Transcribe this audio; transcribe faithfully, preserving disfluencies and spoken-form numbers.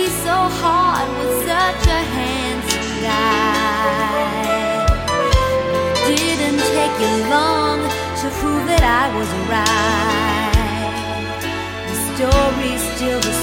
be so hard with such a handsome guy? Didn't take you long to prove that I was right. The story's still the